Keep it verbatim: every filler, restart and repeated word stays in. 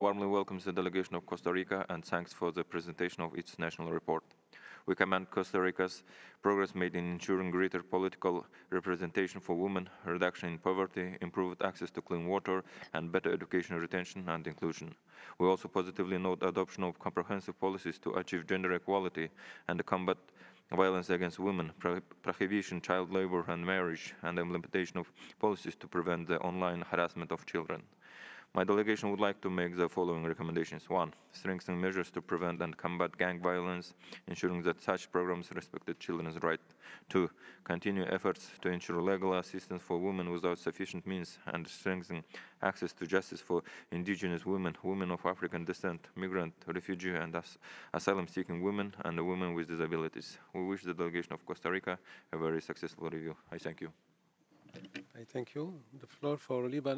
warmly welcomes the delegation of Costa Rica and thanks for the presentation of its national report. We commend Costa Rica's progress made in ensuring greater political representation for women, reduction in poverty, improved access to clean water, and better education retention and inclusion. We also positively note the adoption of comprehensive policies to achieve gender equality and combat violence against women, pro prohibition child labor and marriage, and the implementation of policies to prevent the online harassment of children. My delegation would like to make the following recommendations. One, strengthen measures to prevent and combat gang violence, ensuring that such programs respect children's rights. Two, continue efforts to ensure legal assistance for women without sufficient means and strengthen access to justice for indigenous women, women of African descent, migrant, refugee, and as asylum-seeking women, and women with disabilities. We wish the delegation of Costa Rica a very successful review. I thank you. I thank you. The floor for Lebanon.